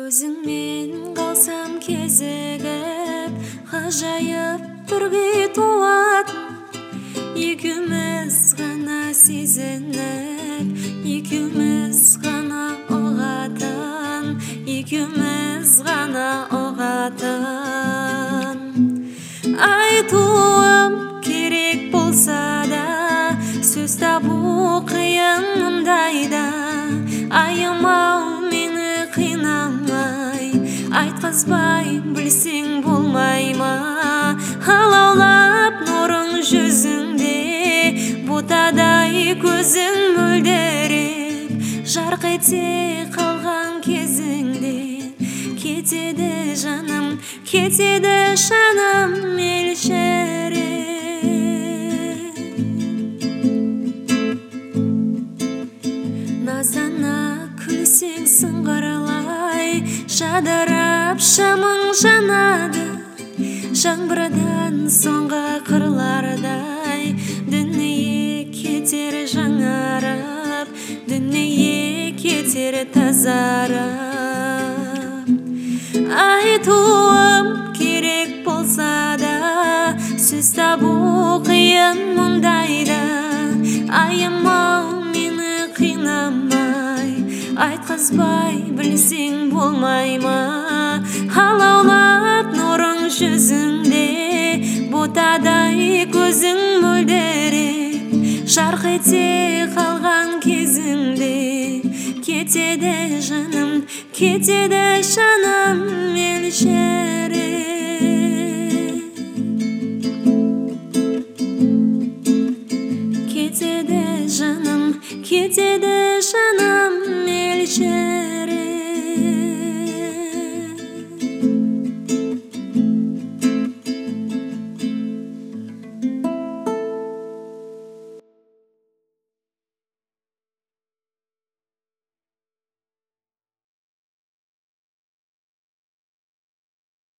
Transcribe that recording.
Өзіңмен қалсам кезігіп, ғажайып бір күй туатын, екеуміз ғана сезініп, екеуміз ғана ұғатын, екеуміз ғана ұғатын. Айтуым керек болса да, сөз табу қиын мұндайда. Аямау мені қинамай, айтқызбай білсең болмай ма? Алаулап нұрың жүзіңде, ботадай көзің мөлдіреп, жарқ ете қалған кезіңде кетеді жаным, кетеді жаным мөлшері. Назана күлсең сыңғырлай, жадырап шамың жанады. Жаңбырдан соңғы қырлардай, дүние кетер жаңарып, дүние кетер тазарып. Айтуым керек болса да, сөз табу қиын мұндайда. Аямау мені қинамай, айтқызбай білсең болмай ма? Алаулап нұрың жүзіңде, ботадай көзің мөлдіреп, жарқ ете қалған кезіңде кетеді жаным, кетеді жаным мөлшері.